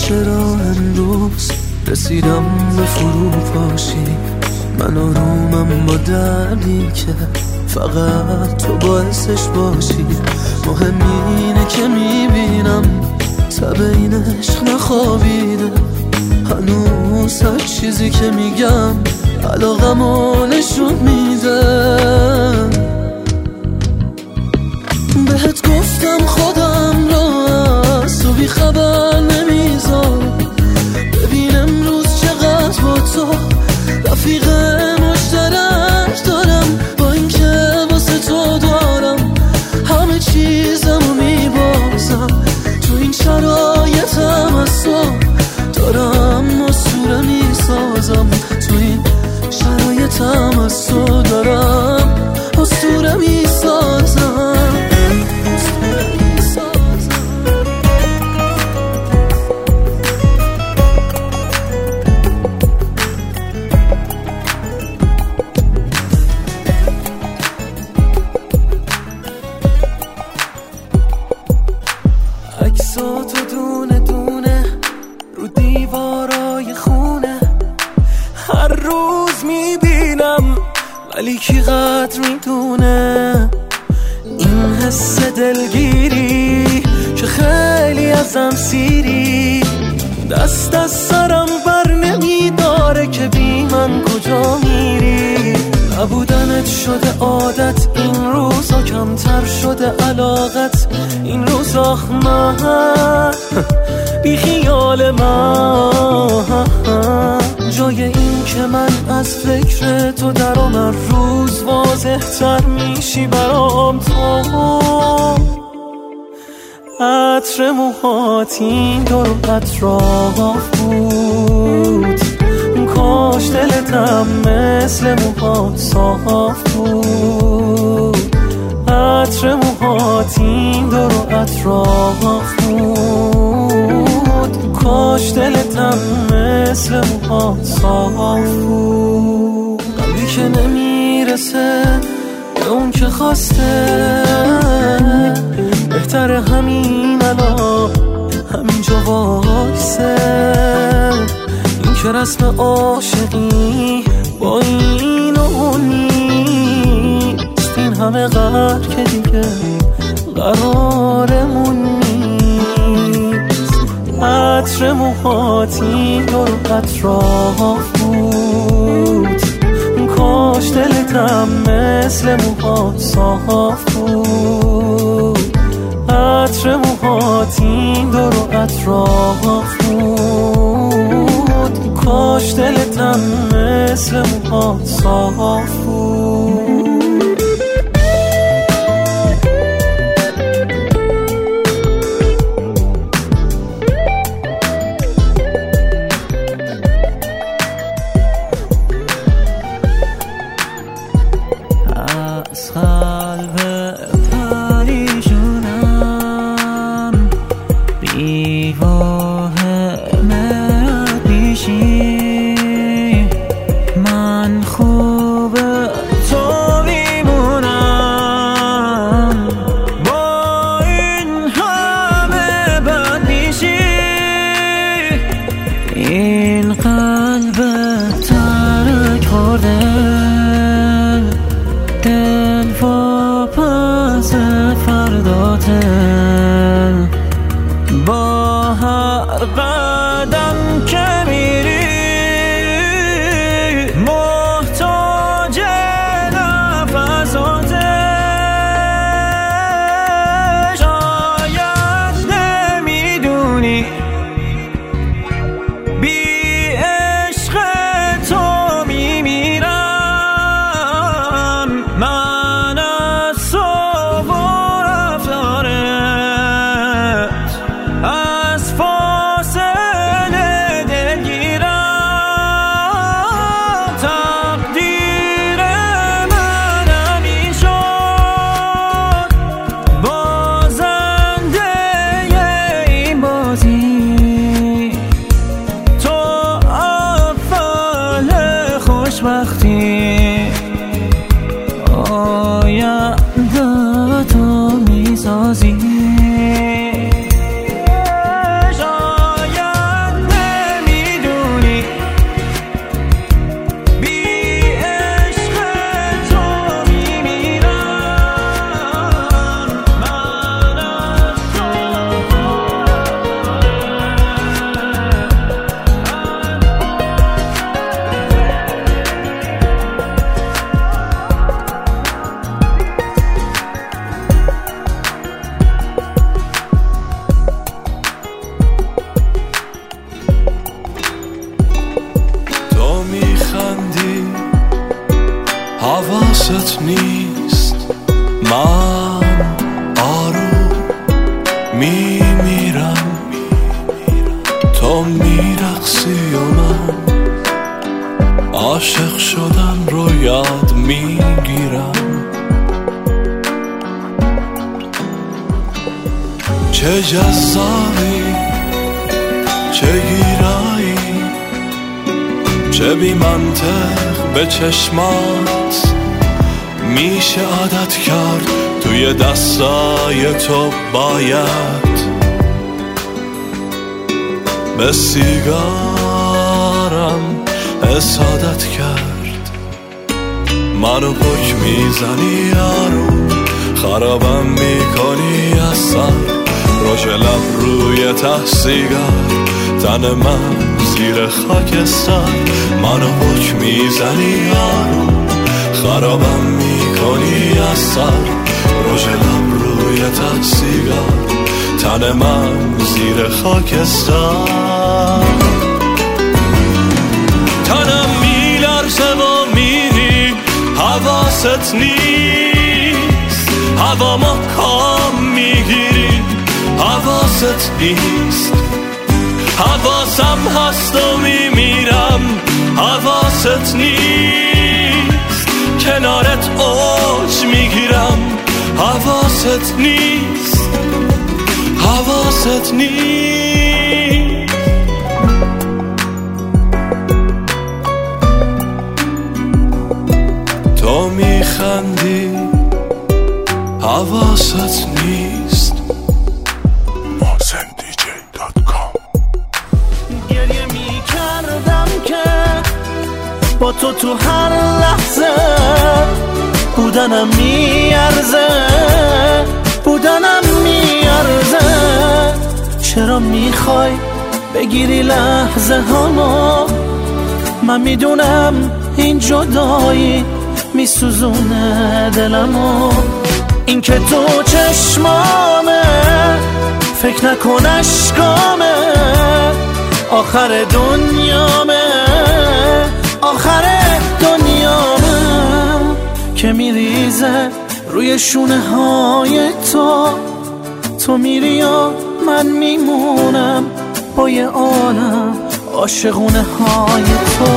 چرا امروز رسیدم به فروپاشی؟ من آرومم با دردی که فقط تو باعثش باشی. مهم اینه که میبینم تب این عشق نخوابیده، هنوز هر چیزی که میگم علاقمو نشون میده. بهت گفتم خودم را از تو بی خبر نمیذارم، ببین امروز چقدر با تو رفیق مشترک دارم. با اینکه واسه تو دارم همه چیزمو میبازم، تو این شرایطم از تو دارم اسطوره میسازم، تو این شرایطم از تو دارم اسطوره میسازم. عکساتو دونه دونه رو دیوارای خونه هر روز میبینم، ولی کی قدر میدونه این حس دلگیری که خیلی ازم سیری. دست از سرم بر نمیداره که بی من کجا میری. نبودنت شده عادت، این روزا کمتر شده علاقت، این روزا من بی خیال من جای این که من از فکر تو درام هر روز واضح تر میشی برام. تو عطر موهات این دور اطراف بود، کاش دلتم مثل موهات صاف بود. عطر موهات این دور اطراف بود، کاش دلتم مثل موهات صاف بود. قلبی که نمیرسه به اون که خواسته، بهتر همین الان همینجا وایسه. این که رسم عاشقی با این و اون نیست، این همه قرار که دیگه قرارمون نیست. عطر موهات این دور اطراف بود، کاش دلتم مثل موهات صاف بود. عطر موهات این دور اطراف بود، کاش دلتم مثل موهات صاف بود. از قلب پریشونم بی واهمت میشی، من خوب تو میمونم با این همه بد میشی. این قلب ترک خورده، دل واپس فرداته، با هر قدم که میری محتاج نفساته. شاید نمیدونی بی عشق تو میمیرم، من از صبح و رفتارت از فاصله دلگیرم. تقدیر من همین شد بازنده این بازی، تو اول خوشبختی آینده تو میسازی. شاید حواست نیست من آروم میمیرم، تو میرقصی و من عاشق شدن رو یاد میگیرم. چه جذابی، چه گیرایی، چه بی منطق به چشمات میشه عادت کرد. توی دستای تو باید به سیگارم حسادت کرد. منو پک میزنی آروم، خرابم میکنی از سر. رژ لب روی ته سیگار، تن من زیر خاکستر. منو پک میزنی آروم، خرابم میکنی از سر. رژ لب روی ته سیگار، تن من زیر خاکستر. تنم میلرزه و میری، حواست نیست. هوامو کام میگیری، حواست نیست. حواسم هست و میمیرم، حواست نیست. کنارت اوج میگیرم، حواست نیست. حواست نیست. تو میخندی، حواست نیست. MahsenDJ.com. گریه میکردم که با تو هر لحظه بودنم میارزه، بودنم میارزه. چرا میخوای بگیری لحظه هامو؟ من میدونم این جدایی میسوزونه دلمو. این که تو چشمامه، فکر نکن اشکامه. آخر دنیامه، آخر دنیامه که میریزه روی شونه های تو. تو میری و من میمونم با یه عالم عاشقونه های تو.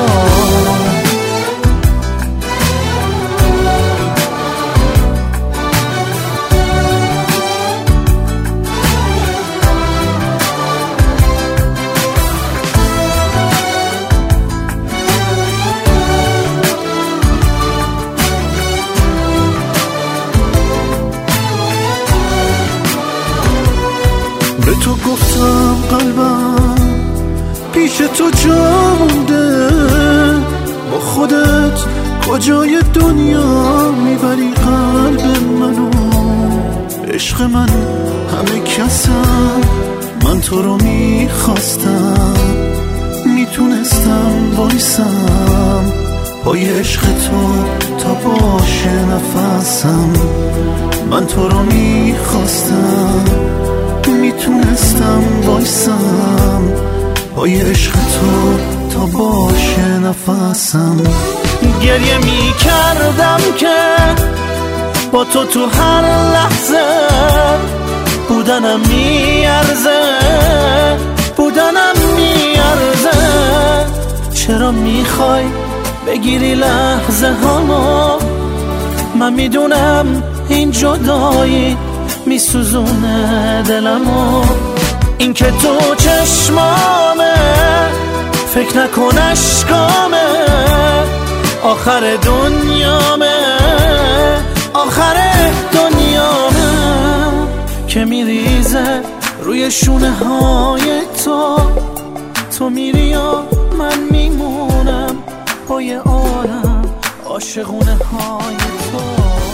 به تو گفتم قلبم پیش تو جا مونده. با خودت کجای دنیا میبری قلب منو؟ عشق من همه کسم، من تو رو میخواستم. میتونستم وایسم پای عشق تو تا باشه نفسم. من تو رو میخواستم، میتونستم وایسم پای عشق تو تا باشه نفسم. گریه میکردم که با تو هر لحظه بودنم میارزه، بودنم میارزه. چرا میخوای بگیری لحظه هامو؟ من میدونم این جدایی میسوزونه دلمو. این که تو چشمامه، فکر نکن اشکامه. آخر دنیامه، آخر دنیامه که میریزه روی شونه های تو. تو میری و من میمونم با یه عالم عاشقونه های تو.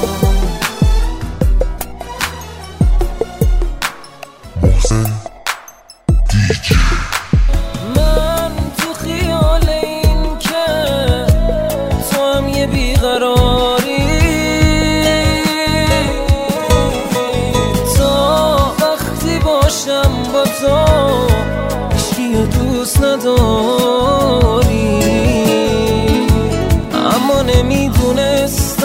من تو خیال این که تو هم یه بیقراری، تا وقتی باشم با تو هیچکی دوست نداری. اما نمیدونست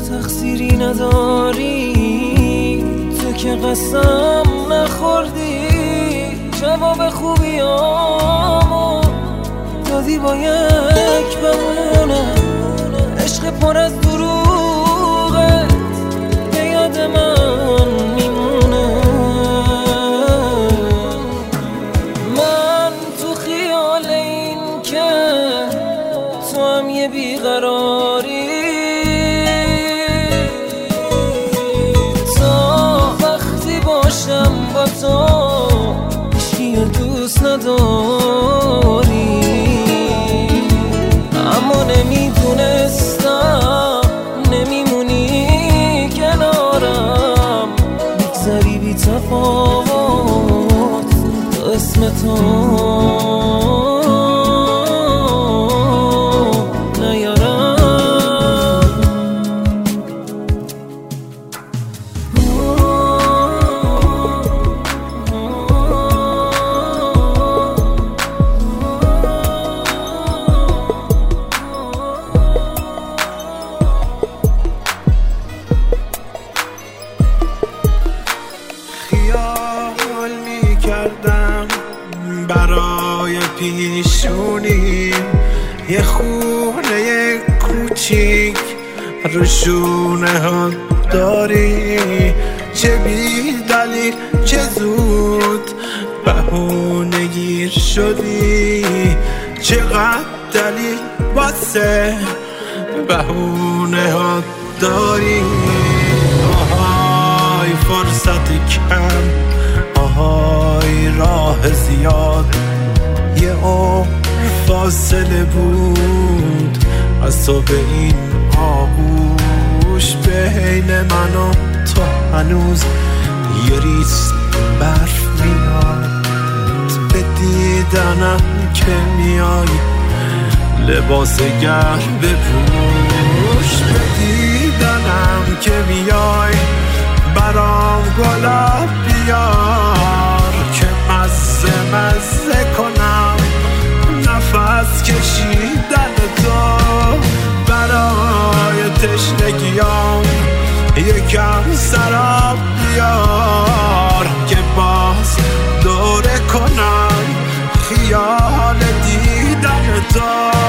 تقصیری نداری، تو که قسم نخوردی جواب خوبیامو دادی با یک بمونه. عشق پر از دروغت به یاد من میمونه. من تو خیال این که تو هم یه بیقراری، تا وقتی باشم با تو هیچکی دوست نداری. اما نمیدونستم نمیمونی کنارم، میگذری بی تفاوت تا اسم تو نیارم. خیال میکردم برای پیشونی یه خونه کوچیک رو شونه ها داری، چه بی دلیل چه زود بهونه گیر شدی، چقدر دلیل واسه بهونه ها داری. آهای فرصت کم، آهای راه زیاد، یه عمر فاصله بود از تو به این آغوش. بین من و تو هنوز یه ریز برف میاد، به دیدنم که میای لباس گرم بپوش. به دیدنم که میای برام گلاب بیار که مزه مزه کنم نفس کشیدن تو. برای تشنگیام یکم سراب بیار که باز دوره کنم خیال دیدن تو.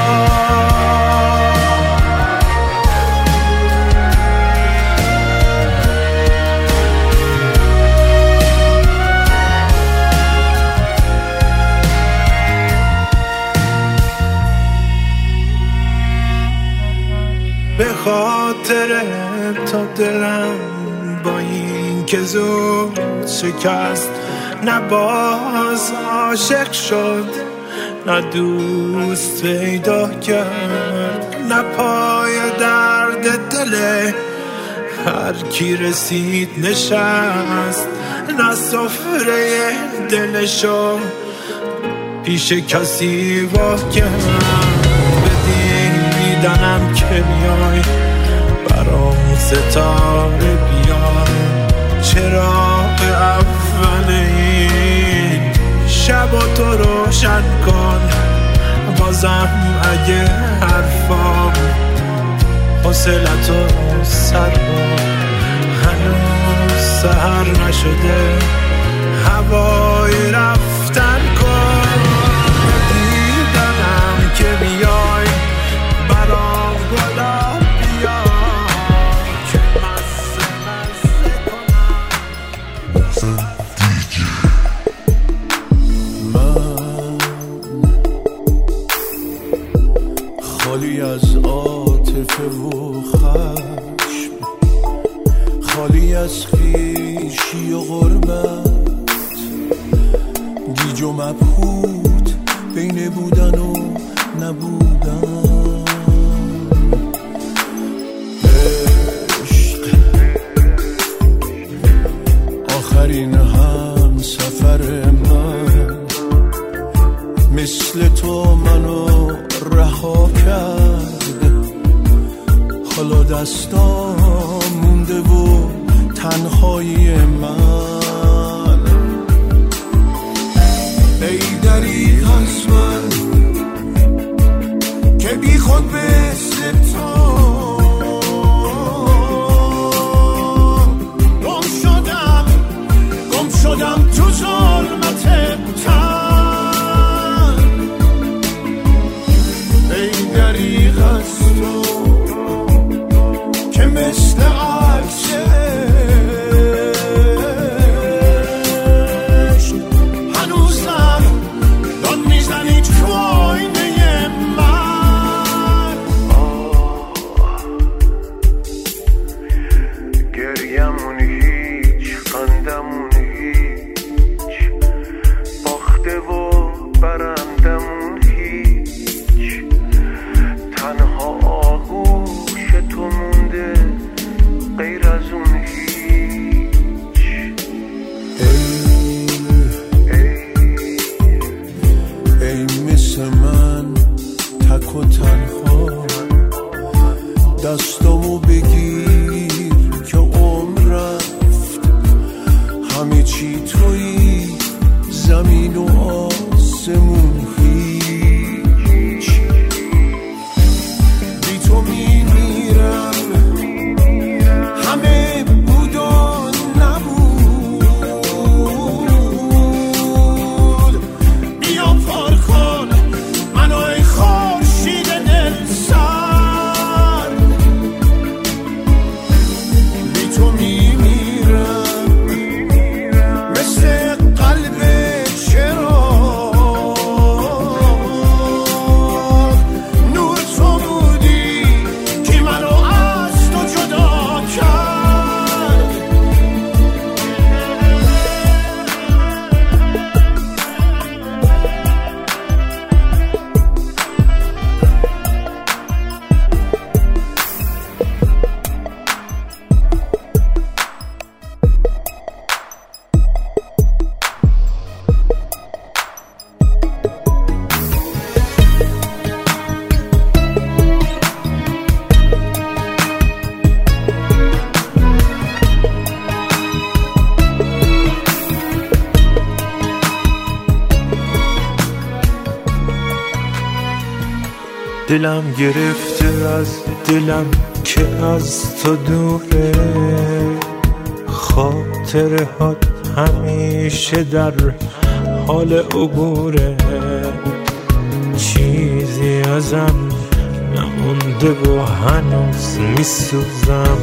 به خاطر تا دلم با این که زود شکست، نه باز عاشق شد نه دوست پیدا کرد، نه پای درد دل هر کی رسید نشست، نه سفره دلشو پیش کسی وا کرد. دیدنم که میای برام ستاره بیار، چراغ اول این شب و تو روشن کن. بازم اگه حرفام حوصلتو سر بر، هنوز سحر نشده هوای رفتن کن. دیدنم که میای برام گلاب بیار که مزه مزه کنم. من خالی از عاطفه و خشم، خالی از خویشی و غربت، گیج و مبهوت بین بودن و نبودن. آخرین هم سفر من مثل تو منو رها کرد، حالا دستام مونده و تنهایی من. ای دریغ از من که بی خود مثل تو مثل عکسش هنوزم داد میزنی تو آینه من. گریمون هیچ، خندمون هیچ، باخته و برندمون هیچ، تنها آغوش تو مونده غیر از اون هیچ. ای مثل من تک و تنها دستامو بگیر که عمر رفت، همه چی تویی، زمین و آسمون هیچ. بی تو میمیرم، همه بود و نبود. بیا پار کن منو ای خورشید دل سر، بی تو میمیرم مثل قلب چراغ. نور تو بودی که منو از تو جدا کرد. دلم گرفته از دلم که از تو دوره، خاطرهات همیشه در حال عبوره، چیزی ازم نمونده و هنوز میسوزم.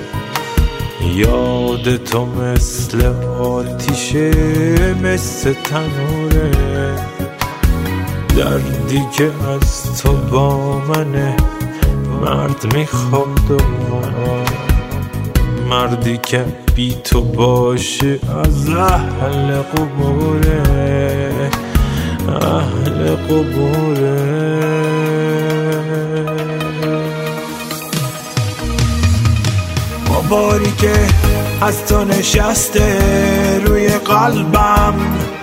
یاد تو مثل آتیشه، مثل تنوره، دردی که از تو با منه مرد میخواد و مردی که بی تو باشه از اهل قبوره، اهل قبوره. باری که از تو نشسته روی قلبم،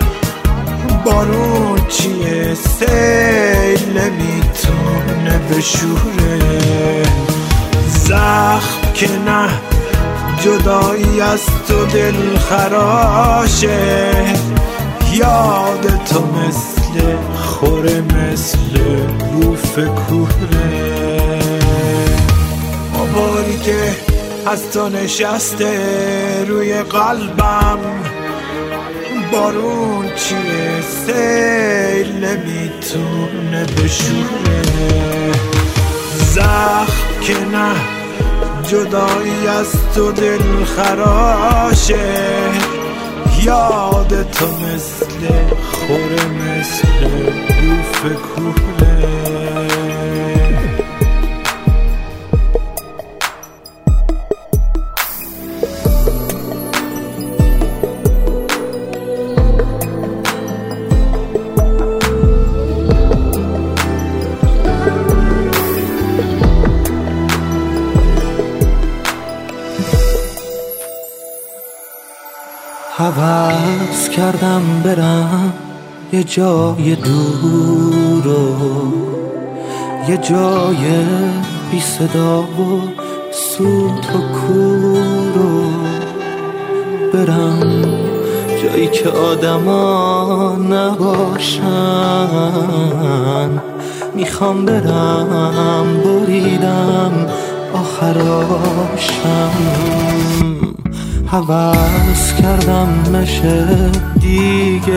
بارون چیه سیل نمیتونه بشوره، زخم که نه جدایی از تو دل خراشه، یاد تو مثل خوره، مثل بوف کوره. باری که از تو نشسته روی قلبم، بارون چیه سیل نمیتونه بشوره، زخم که نه جدایی از تو دل خراشه، یاد تو مثل خوره، مثل بوف کوره. هوس کردم برم یه جای دور و یه جای بی صدا و سوت و کور و برم جایی که آدما نباشن. میخوام برم بریدم آخراشم. هوس کردم نشه دیگه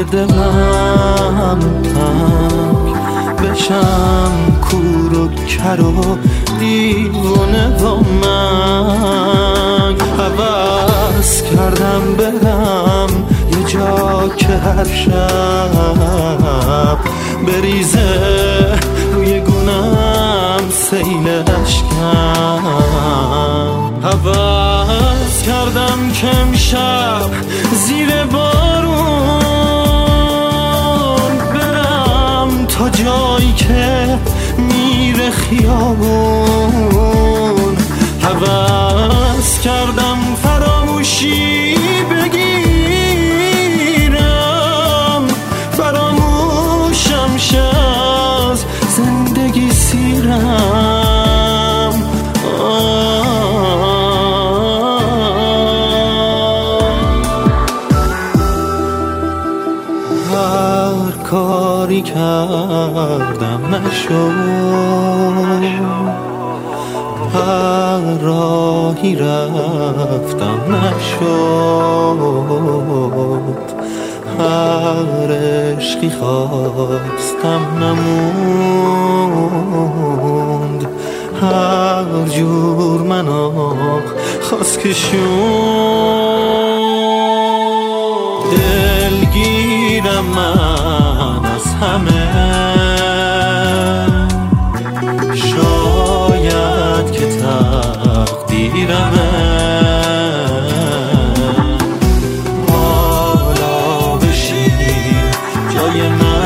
دلم تنگ بشم کور و کر و دیوونه با من. هوس کردم برم یه جا که هر شب بریزه روی گونم سیل اشکم. هوس کردم که امشب زیر بارون برم تا جایی که میره خیابون. هوس کردم فراموشی بگیرم، فراموشم شه از زندگی سیرم. هر کاری کردم نشد، هر راهی رفتم نشد، هر عشقی خواستم نموند، هر جور منو خواست کشوند. دلگیرم من از همه، شاید که تقدیرمه حالا بشین جای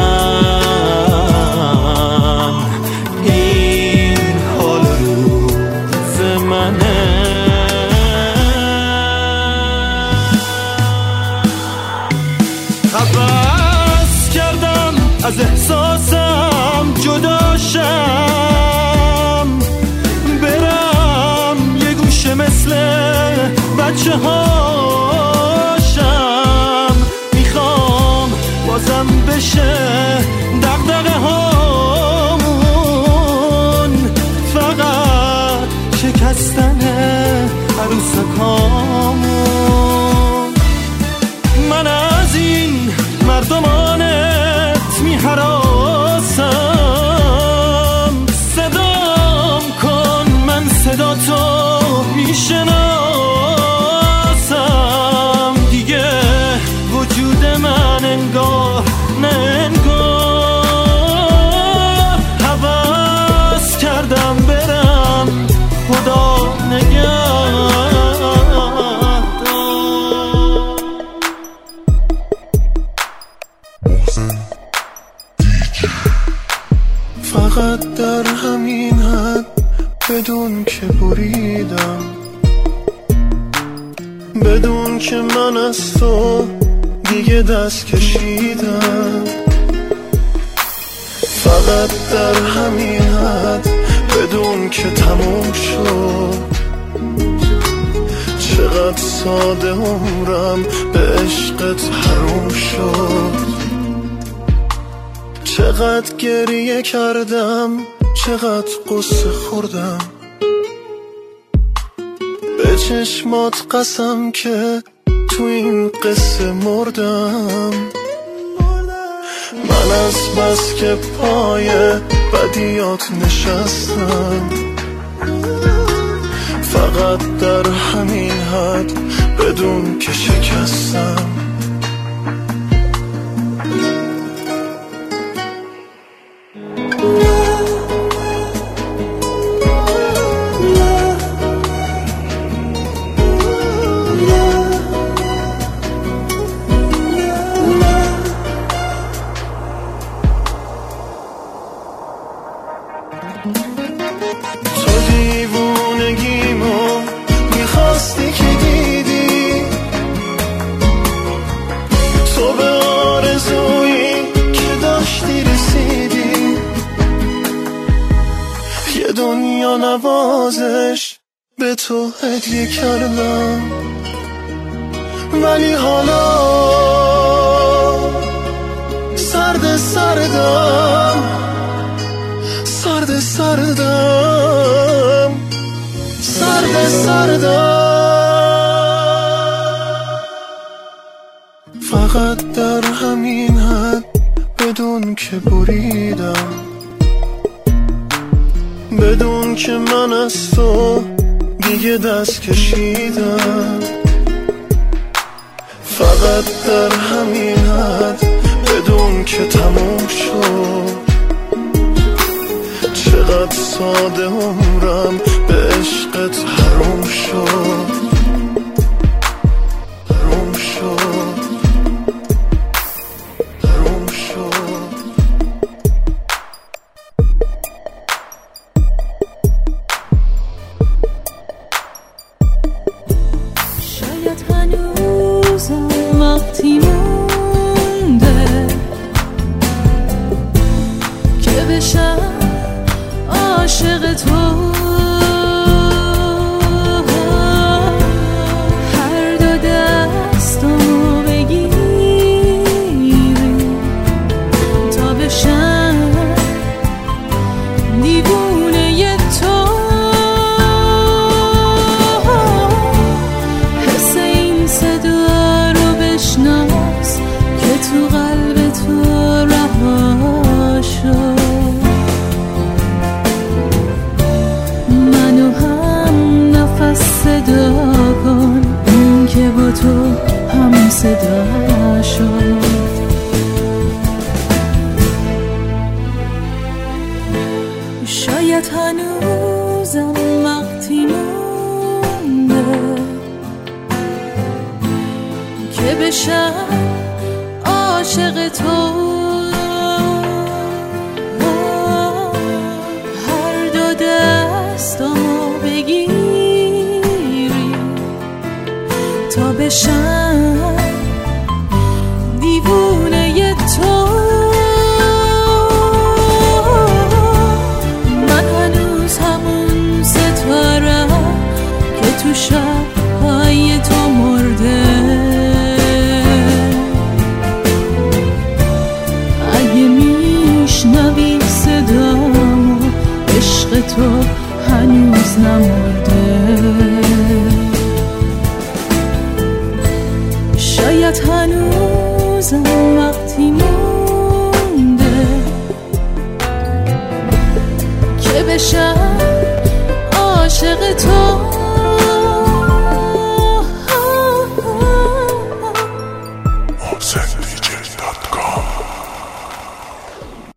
من، این حال روز منه. هوس کردم از احساسم جداشم، برم یه گوشه مثل بچه هاشم. میخوام بازم بشه دغدغه هامون، فقط شکستن عروسکامون. من از این مردمانت میهراسم، صدام کن من صدا تو میشناسم. دیگه وجود من انگار نه انگار. هوس کردم برم خدا نگهدار. فقط در همین حد بدون که بریدم، بدون که من از تو دیگه دست کشیدم. فقط در همین حد بدون که تموم شد، چقدر ساده عمرم به عشقت حروم شد. چقدر گریه کردم، چقدر قصه خوردم، به چشمات قسم که تو این قصه مردم. من از بس که پای بدیات نشستم، فقط در همین حد بدون که شکستم. تو دیوونگیمو میخواستی که دیدی، تو به آرزویی که داشتی رسیدی. یه دنیا نوازش به تو هدیه کردم، ولی حالا سرد سردم، سرد سردم، سرد سردم. فقط در همین حد بدون که بریدم، بدون که من از تو دیگه دست کشیدم. فقط در همین حد بدون که تموم شد. چقدر ساده عمرم به عشقت حرام شد. حرام شد. حرام شد. شاید هنوزم وقتی مونده که بشم عاشق تو. هر دو دستمو بگیری تا بشم دیوونه تو. حس این صدا رو بشناس که تو قلب تو رها شد. صدا کن اون که با تو هم صدا شد. شاید هنوزم وقتی مونده که بشم عاشق تو. هر دو دستامو بگیر تا بشم دیوونه تو. من هنوز همون ستارم که تو شب‌های تو مرده. اگه میشنوی صدامو عشق تو هنوز نمرده. شاید هنوزم وقتی مونده که بشم عاشق تو. محسن